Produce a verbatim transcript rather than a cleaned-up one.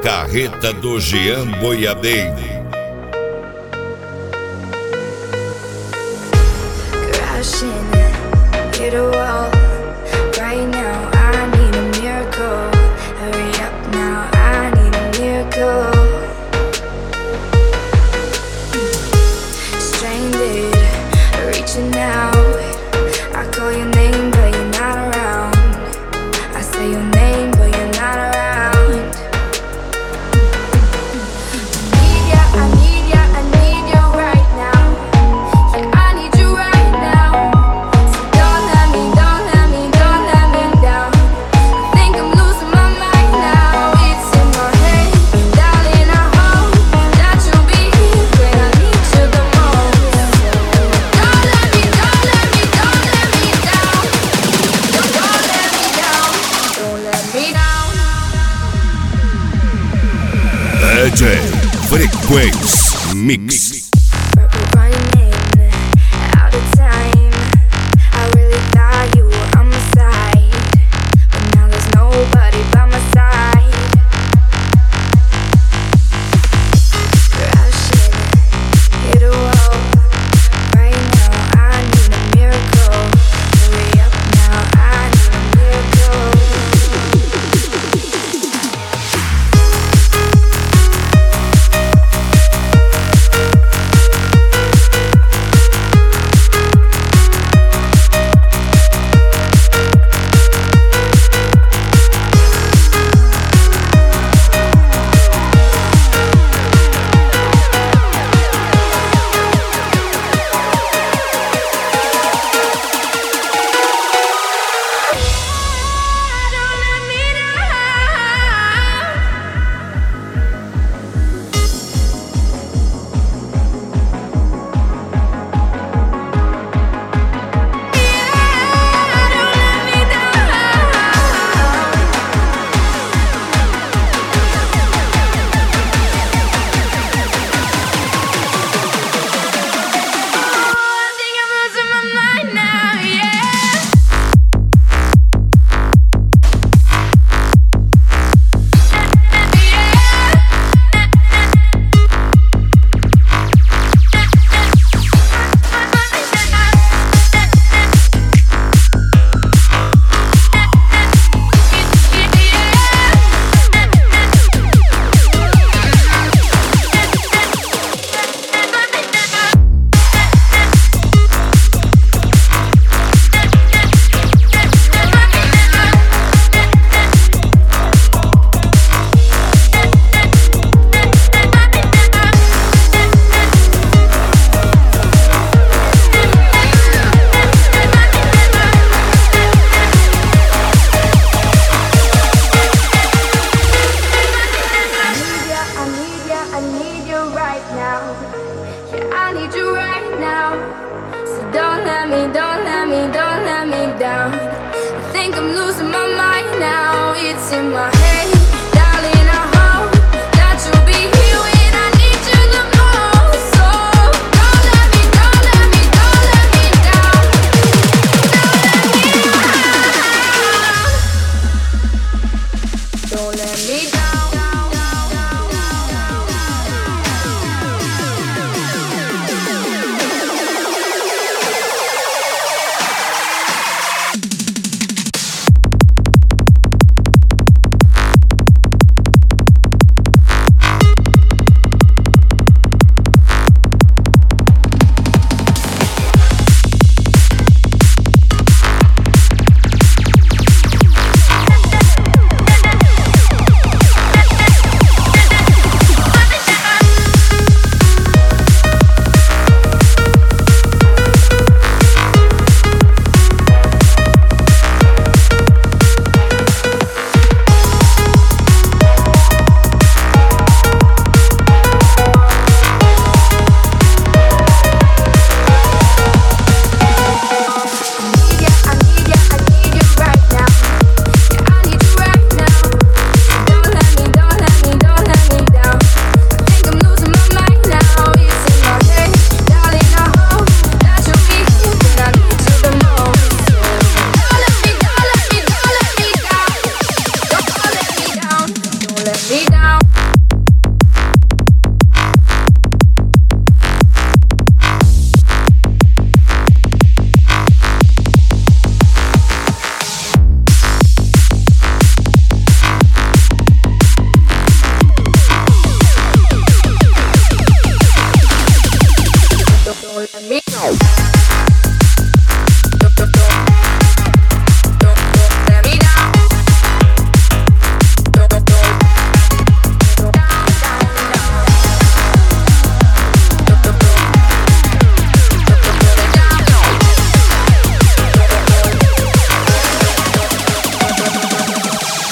Carreta do Jean Boiadeiro. Crashing, hit a wall. Right now, I need a miracle. Hurry up now, I need a miracle. Stranded, reaching out. I call your name, but you're not around. I say your name, but you're not around. I need ya, I need ya, I need you right now. Yeah, I need you right now. So don't let me, don't let me, don't let me down. I think I'm losing my mind now. It's in my head, darling, I hope that you'll be here when I need you the most. Don't let me, don't let me, don't let me down. Don't, don't let me down. Don't let me down. D J Frequência Mix. Running out of time. I really thought you were on my side, but now there's nobody by my side. Crashing, hit a wall. Right now, I need a miracle. Hurry up now, I need a miracle. Don't let me, don't let me, don't let me down. I think I'm losing my mind now. It's in my head.